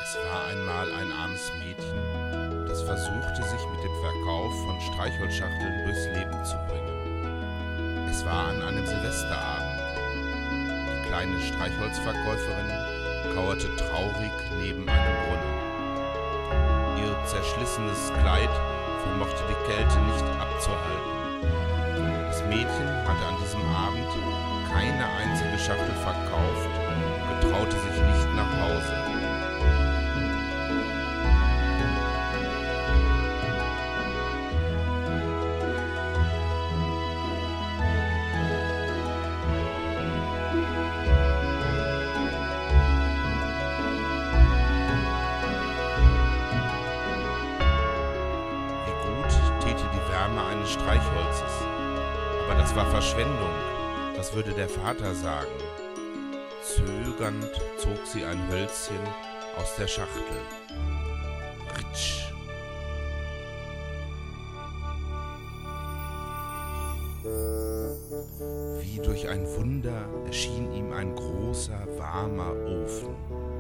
Es war einmal ein armes Mädchen, das versuchte, sich mit dem Verkauf von Streichholzschachteln durchs Leben zu bringen. Es war an einem Silvesterabend. Die kleine Streichholzverkäuferin kauerte traurig neben einem Brunnen. Ihr zerschlissenes Kleid vermochte die Kälte nicht abzuhalten. Das Mädchen hatte an diesem Abend keine einzige Schachtel verkauft und getraute sich nicht nach Hause. Eines Streichholzes. Aber das war Verschwendung. Was würde der Vater sagen? Zögernd zog sie ein Hölzchen aus der Schachtel. Ritsch. Wie durch ein Wunder erschien ihm ein großer, warmer Ofen.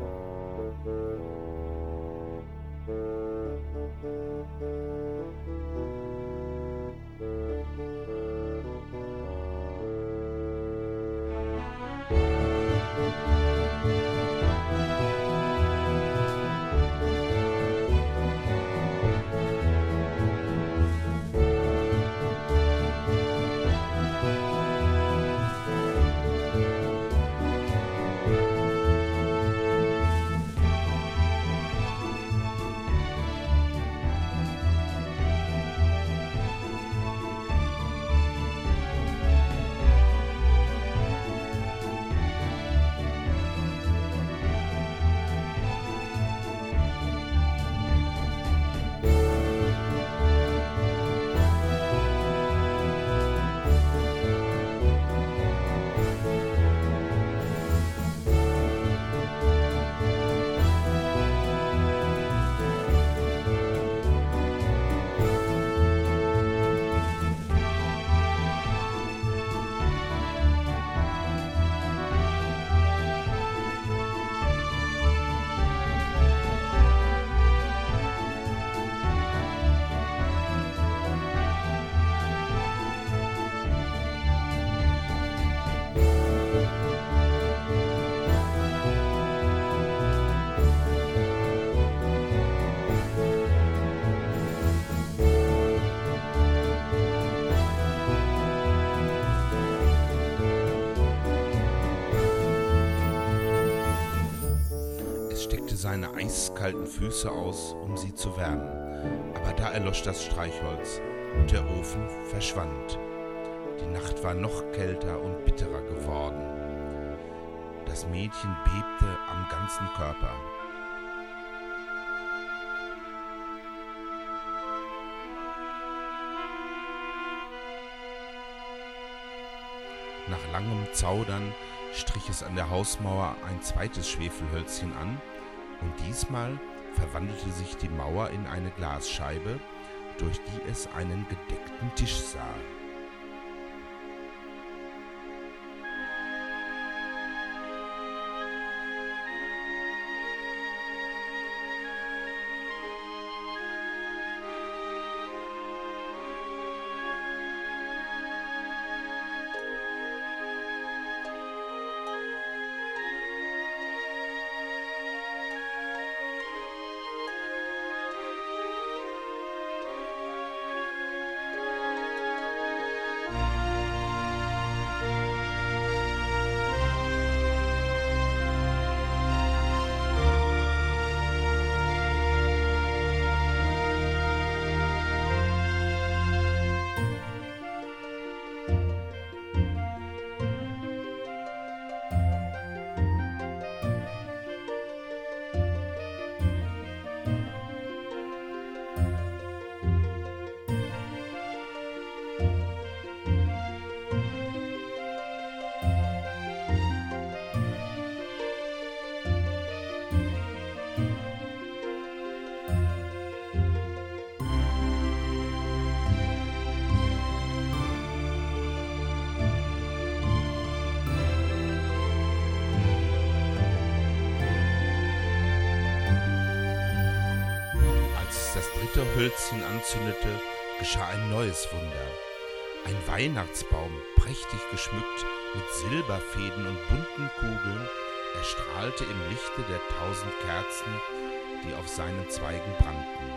Seine eiskalten Füße aus, um sie zu wärmen. Aber da erlosch das Streichholz und der Ofen verschwand. Die Nacht war noch kälter und bitterer geworden. Das Mädchen bebte am ganzen Körper. Nach langem Zaudern strich es an der Hausmauer ein zweites Schwefelhölzchen an, und diesmal verwandelte sich die Mauer in eine Glasscheibe, durch die es einen gedeckten Tisch sah. letzte Hölzchen anzündete, geschah ein neues Wunder. Ein Weihnachtsbaum, prächtig geschmückt mit Silberfäden und bunten Kugeln, erstrahlte im Lichte der 1000 Kerzen, die auf seinen Zweigen brannten.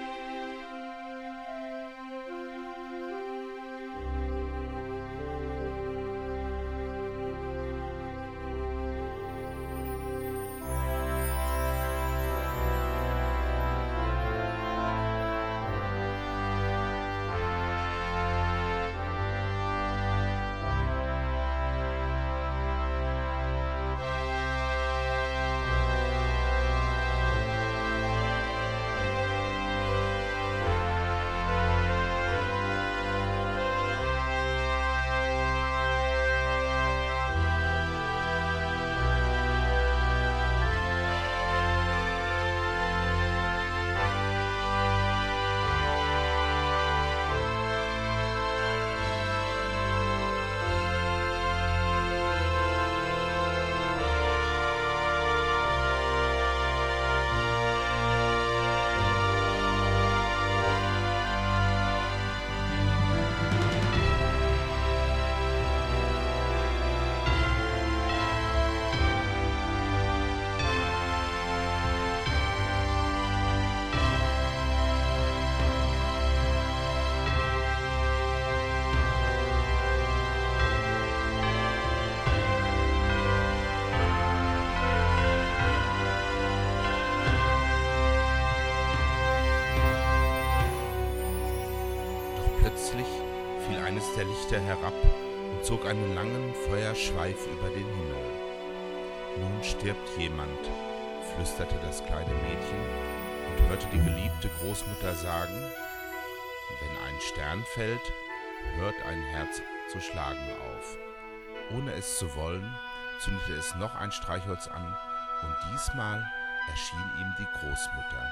Plötzlich fiel eines der Lichter herab und zog einen langen Feuerschweif über den Himmel. »Nun stirbt jemand«, flüsterte das kleine Mädchen und hörte die geliebte Großmutter sagen: »Wenn ein Stern fällt, hört ein Herz zu schlagen auf.« Ohne es zu wollen, zündete es noch ein Streichholz an, und diesmal erschien ihm die Großmutter.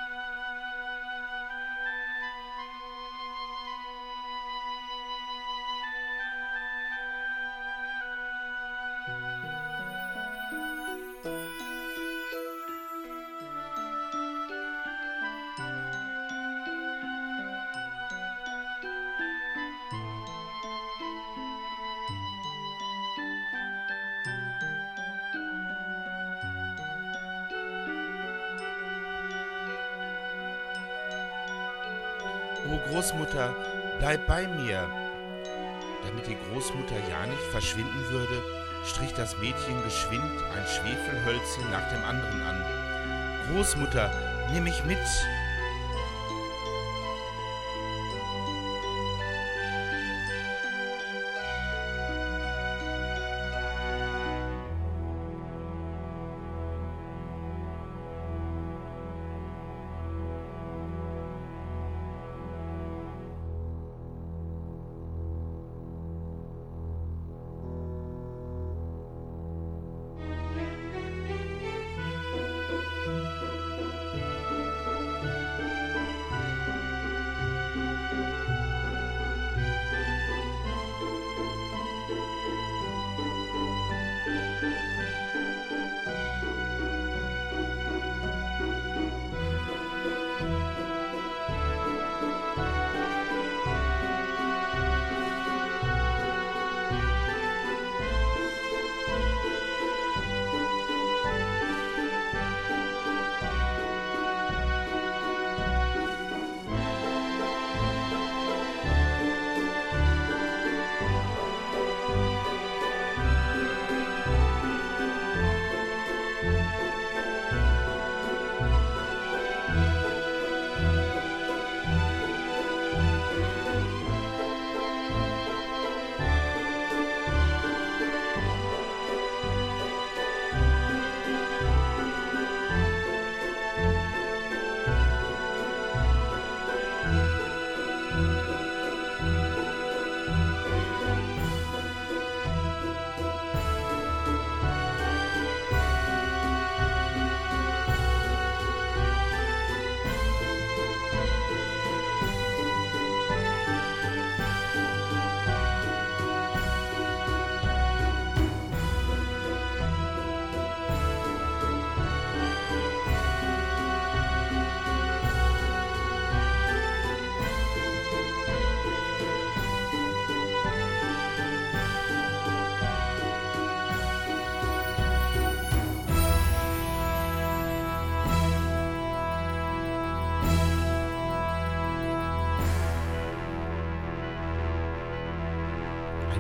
»O Großmutter, bleib bei mir!« Damit die Großmutter ja nicht verschwinden würde, strich das Mädchen geschwind ein Schwefelhölzchen nach dem anderen an. »Großmutter, nimm mich mit!«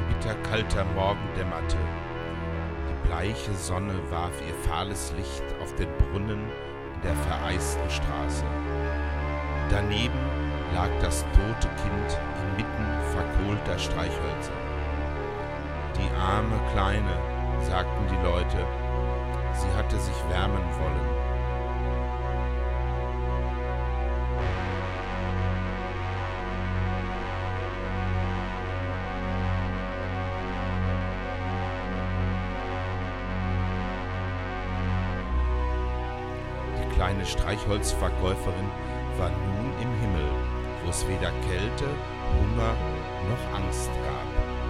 bitterkalter Morgen dämmerte. Die bleiche Sonne warf ihr fahles Licht auf den Brunnen in der vereisten Straße. Daneben lag das tote Kind inmitten verkohlter Streichhölzer. Die arme Kleine, sagten die Leute, sie hatte sich wärmen wollen. Die kleine Streichholzverkäuferin war nun im Himmel, wo es weder Kälte, Hunger noch Angst gab.